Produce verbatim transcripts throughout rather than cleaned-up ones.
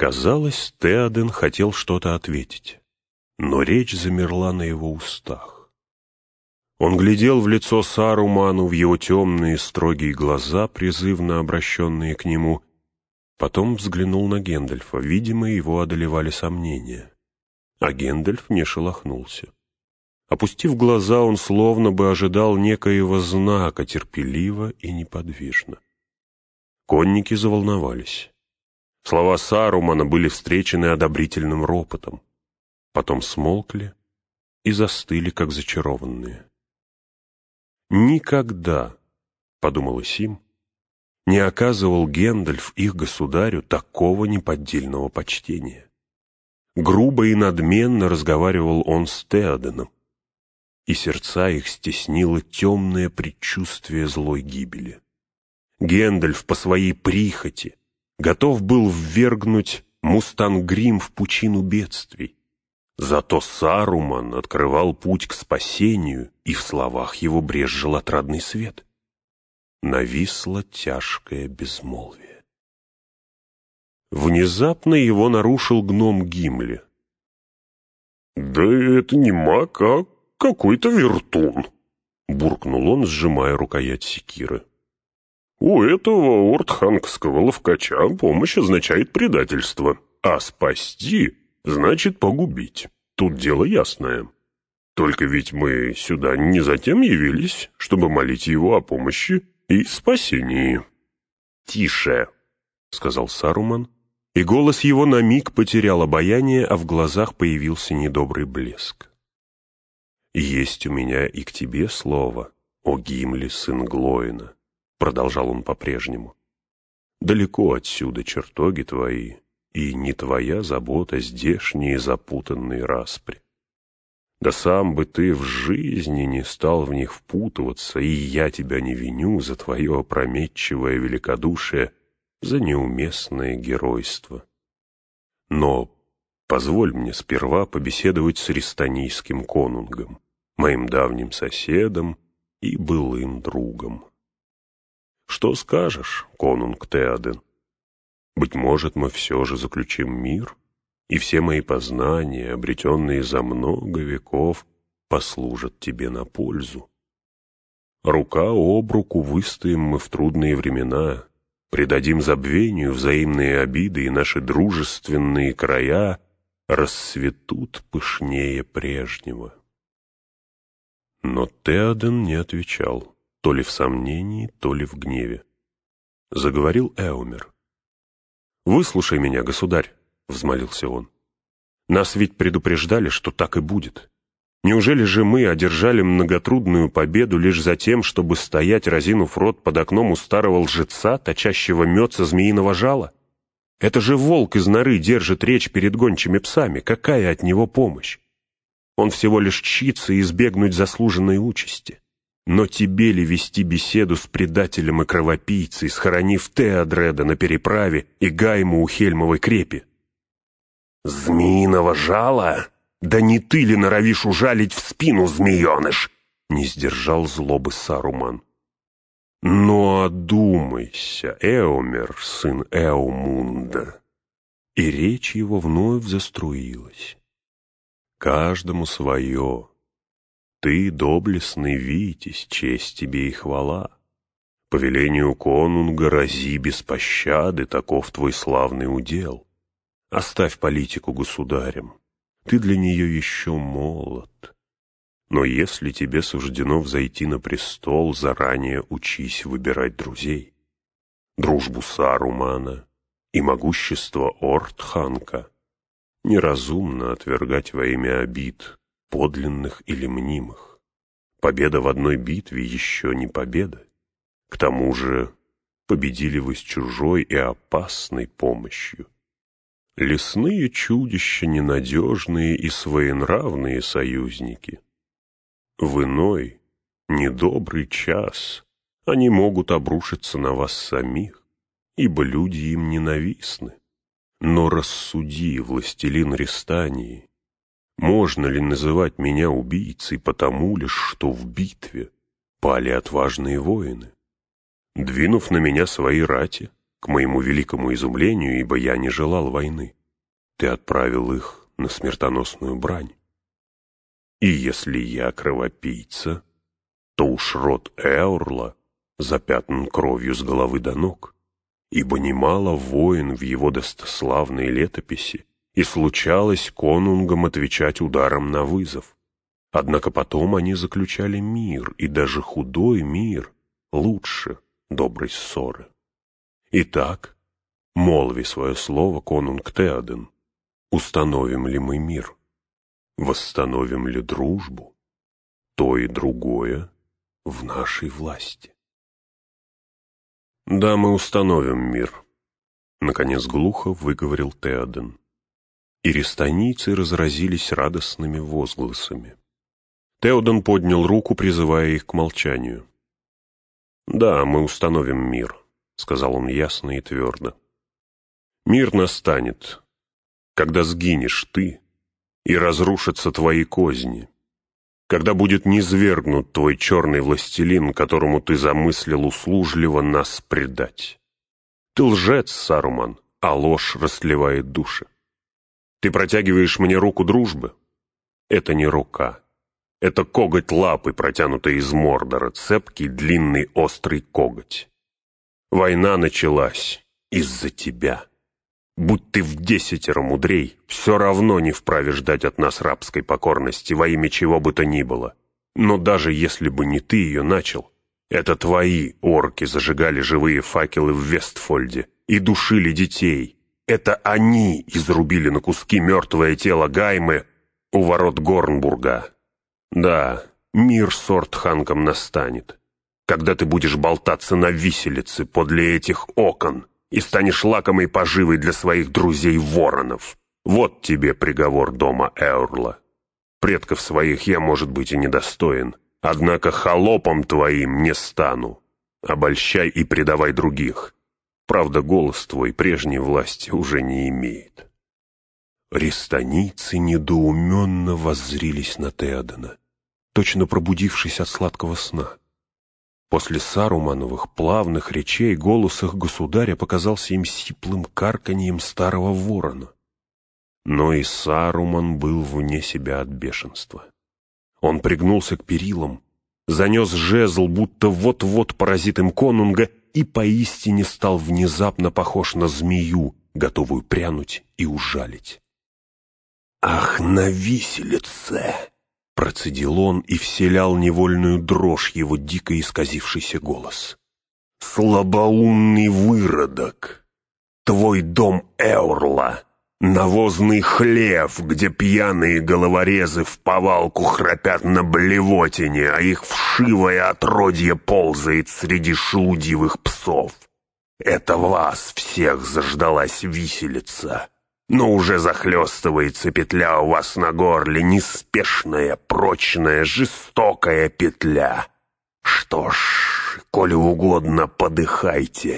Казалось, Теоден хотел что-то ответить, но речь замерла на его устах. Он глядел в лицо Саруману, в его темные строгие глаза, призывно обращенные к нему, потом взглянул на Гэндальфа. Видимо, его одолевали сомнения. А Гэндальф не шелохнулся. Опустив глаза, он словно бы ожидал некоего знака, терпеливо и неподвижно. Конники заволновались. Слова Сарумана были встречены одобрительным ропотом. Потом смолкли и застыли, как зачарованные. «Никогда, — подумалось им, — не оказывал Гэндальф их государю такого неподдельного почтения. Грубо и надменно разговаривал он с Теоденом, и сердца их стеснило темное предчувствие злой гибели. Гэндальф по своей прихоти готов был ввергнуть Мустангрим в пучину бедствий. Зато Саруман открывал путь к спасению, и в словах его брезжил отрадный свет. Нависло тяжкое безмолвие. Внезапно его нарушил гном Гимли. «Да это не маг, а какой-то вертун», — буркнул он, сжимая рукоять секиры. «У этого ортхангского ловкача помощь означает предательство, а спасти значит погубить. Тут дело ясное. Только ведь мы сюда не затем явились, чтобы молить его о помощи и спасении». «Тише», — сказал Саруман, и голос его на миг потерял обаяние, а в глазах появился недобрый блеск. «Есть у меня и к тебе слово, о Гимли, сын Глоина», — продолжал он по-прежнему. «Далеко отсюда чертоги твои, и не твоя забота здешние запутанные распри. Да сам бы ты в жизни не стал в них впутываться, и я тебя не виню за твое опрометчивое великодушие, за неуместное геройство. Но позволь мне сперва побеседовать с Ристанийским конунгом, моим давним соседом и былым другом. Что скажешь, конунг Теоден? Быть может, мы все же заключим мир, и все мои познания, обретенные за много веков, послужат тебе на пользу. Рука об руку выстоим мы в трудные времена, предадим забвению взаимные обиды, и наши дружественные края расцветут пышнее прежнего». Но Теоден не отвечал, то ли в сомнении, то ли в гневе. Заговорил Эомер. «Выслушай меня, государь», — взмолился он. «Нас ведь предупреждали, что так и будет. Неужели же мы одержали многотрудную победу лишь за тем, чтобы стоять, разинув рот под окном у старого лжеца, точащего мед со змеиного жала? Это же волк из норы держит речь перед гончими псами. Какая от него помощь? Он всего лишь чится избегнуть заслуженной участи. Но тебе ли вести беседу с предателем и кровопийцей, схоронив Теодреда на переправе и Гайму у Хельмовой крепи?» «Змеиного жала? Да не ты ли норовишь ужалить в спину, змееныш?» — не сдержал злобы Саруман. «Но одумайся, Эомер, сын Эомунда!» И речь его вновь заструилась. «Каждому свое. Ты доблестный витязь, честь тебе и хвала. По велению конунга рази без пощады, таков твой славный удел. Оставь политику государям, ты для нее еще молод. Но если тебе суждено взойти на престол, заранее учись выбирать друзей. Дружбу Сарумана и могущество Ортханка неразумно отвергать во имя обид, подлинных или мнимых. Победа в одной битве еще не победа. К тому же победили вы с чужой и опасной помощью. Лесные чудища ненадежные и своенравные союзники. В иной, недобрый час они могут обрушиться на вас самих, ибо люди им ненавистны. Но рассуди, властелин Ристании, можно ли называть меня убийцей потому лишь, что в битве пали отважные воины? Двинув на меня свои рати, К моему великому изумлению, ибо я не желал войны, ты отправил их на смертоносную брань. И если я кровопийца, то уж род Эорла запятнан кровью с головы до ног, ибо немало войн в его достославной летописи, и случалось конунгам отвечать ударом на вызов. Однако потом они заключали мир, и даже худой мир лучше доброй ссоры. Итак, молви свое слово, конунг Теоден, установим ли мы мир? Восстановим ли дружбу? То и другое в нашей власти. Да, мы установим мир, наконец глухо выговорил Теоден. И рестанийцы разразились радостными возгласами. Теоден поднял руку, призывая их к молчанию. «Да, мы установим мир», — сказал он ясно и твердо. «Мир настанет, когда сгинешь ты, и разрушатся твои козни, когда будет низвергнут твой черный властелин, которому ты замыслил услужливо нас предать. Ты лжец, Саруман, а ложь растлевает души. Ты протягиваешь мне руку дружбы? Это не рука. Это коготь лапы, протянутый из Мордора, цепкий, длинный, острый коготь. Война началась из-за тебя. Будь ты в десятеро мудрей, все равно не вправе ждать от нас рабской покорности во имя чего бы то ни было. Но даже если бы не ты ее начал, это твои орки зажигали живые факелы в Вестфольде и душили детей. Это они изрубили на куски мертвое тело Гаймы у ворот Горнбурга. Да, мир с Ортханком настанет, когда ты будешь болтаться на виселице подле этих окон и станешь лакомой поживой для своих друзей-воронов. Вот тебе приговор дома Эорла. Предков своих я, может быть, и недостоин, однако холопом твоим не стану. Обольщай и предавай других. Правда, голос твой прежней власти уже не имеет». Рестанийцы недоуменно воззрились на Теодена, точно пробудившись от сладкого сна. После Сарумановых плавных речей голос их государя показался им сиплым карканьем старого ворона. Но и Саруман был вне себя от бешенства. Он пригнулся к перилам, занес жезл, будто вот-вот поразит им конунга, и поистине стал внезапно похож на змею, готовую прянуть и ужалить. «Ах, на виселице!» — процедил он и вселял невольную дрожь его дико исказившийся голос. «Слабоумный выродок! Твой дом Эорла, навозный хлев, где пьяные головорезы в повалку храпят на блевотине, а их вшивое отродье ползает среди шелудивых псов. Это вас всех заждалась виселица. Но уже захлестывается петля у вас на горле, неспешная, прочная, жестокая петля. Что ж, коли угодно, подыхайте».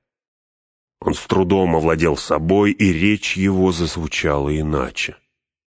Он с трудом овладел собой, и речь его зазвучала иначе.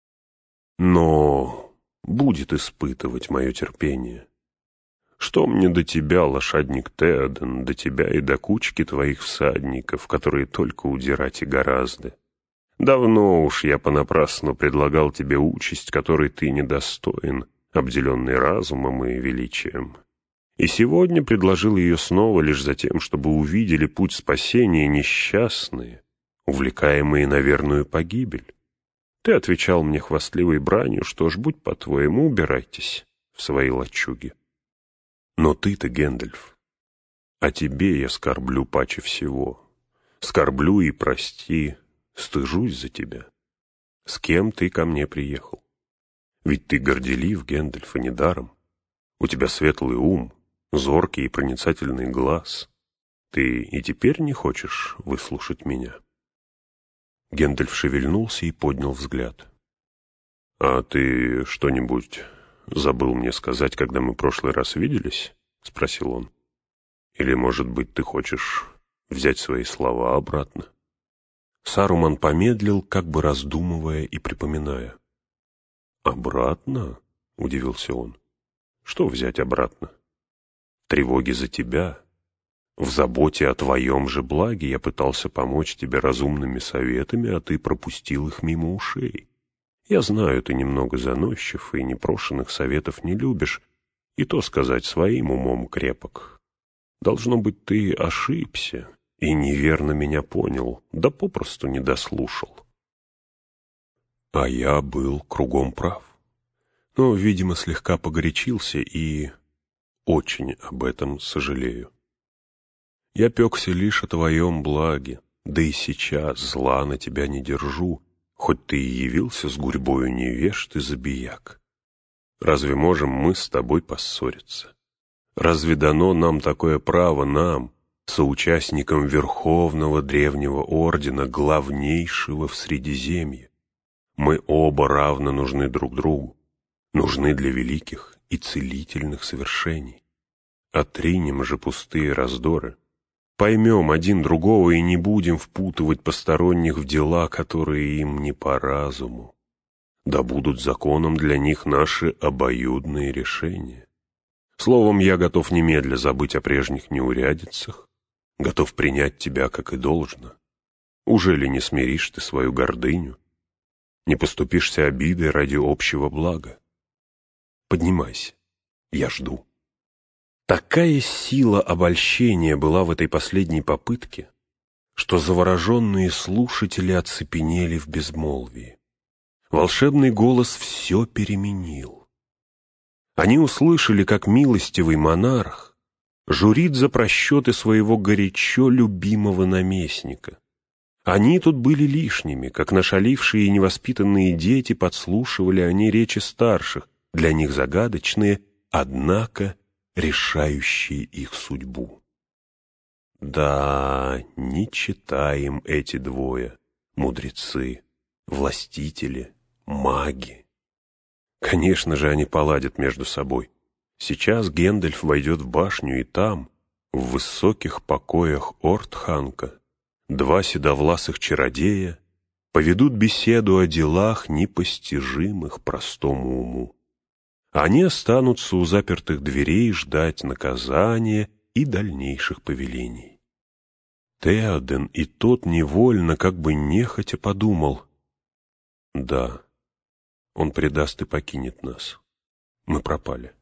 «Но будет испытывать мое терпение. Что мне до тебя, лошадник Теоден, до тебя и до кучки твоих всадников, которые только удирать и гораздо? Давно уж я понапрасну предлагал тебе участь, которой ты недостоин, обделенный разумом и величием. И сегодня предложил ее снова лишь за тем, чтобы увидели путь спасения несчастные, увлекаемые на верную погибель. Ты отвечал мне хвастливой бранью, что ж, будь по-твоему, убирайтесь в свои лачуги. Но ты-то, Гэндальф, о тебе я скорблю паче всего. Скорблю и прости, стыжусь за тебя. С кем ты ко мне приехал? Ведь ты горделив, Гэндальф, и недаром. У тебя светлый ум, зоркий и проницательный глаз. Ты и теперь не хочешь выслушать меня?» Гэндальф шевельнулся и поднял взгляд. «А ты что-нибудь забыл мне сказать, когда мы в прошлый раз виделись?» — спросил он. «Или, может быть, ты хочешь взять свои слова обратно?» Саруман помедлил, как бы раздумывая и припоминая. «Обратно?» — удивился он. «Что взять обратно? Тревоги за тебя, В заботе о твоем же благе я пытался помочь тебе разумными советами, а ты пропустил их мимо ушей. Я знаю, ты немного заносчив и непрошенных советов не любишь, и то сказать, своим умом крепок. Должно быть, ты ошибся и неверно меня понял, да попросту не дослушал. А я был кругом прав, но, видимо, слегка погорячился и очень об этом сожалею. Я пекся лишь о твоем благе, да и сейчас зла на тебя не держу, хоть ты и явился с гурьбою невежд и забияк. Разве можем мы с тобой поссориться? Разве дано нам такое право, нам, соучастникам Верховного Древнего Ордена, главнейшего в Средиземье? Мы оба равно нужны друг другу, нужны для великих и целительных совершений. Отринем же пустые раздоры, поймем один другого и не будем впутывать посторонних в дела, которые им не по разуму. Да будут законом для них наши обоюдные решения. Словом, я готов немедля забыть о прежних неурядицах, готов принять тебя, как и должно. Ужели не смиришь ты свою гордыню? Не поступишься обидой ради общего блага? Поднимайся, я жду. Такая сила обольщения была в этой последней попытке, что завороженные слушатели оцепенели в безмолвии. Волшебный голос все переменил. Они услышали, как милостивый монарх журит за просчеты своего горячо любимого наместника. Они тут были лишними, как нашалившие и невоспитанные дети подслушивали они речи старших, для них загадочные, однако решающие их судьбу. Да, не читаем эти двое, мудрецы, властители, маги. Конечно же, они поладят между собой. Сейчас Гэндальф войдет в башню, и там, в высоких покоях Ортханка, два седовласых чародея поведут беседу о делах, непостижимых простому уму. Они останутся у запертых дверей ждать наказания и дальнейших повелений. Теоден и тот невольно, как бы нехотя, подумал: да, он предаст и покинет нас. Мы пропали.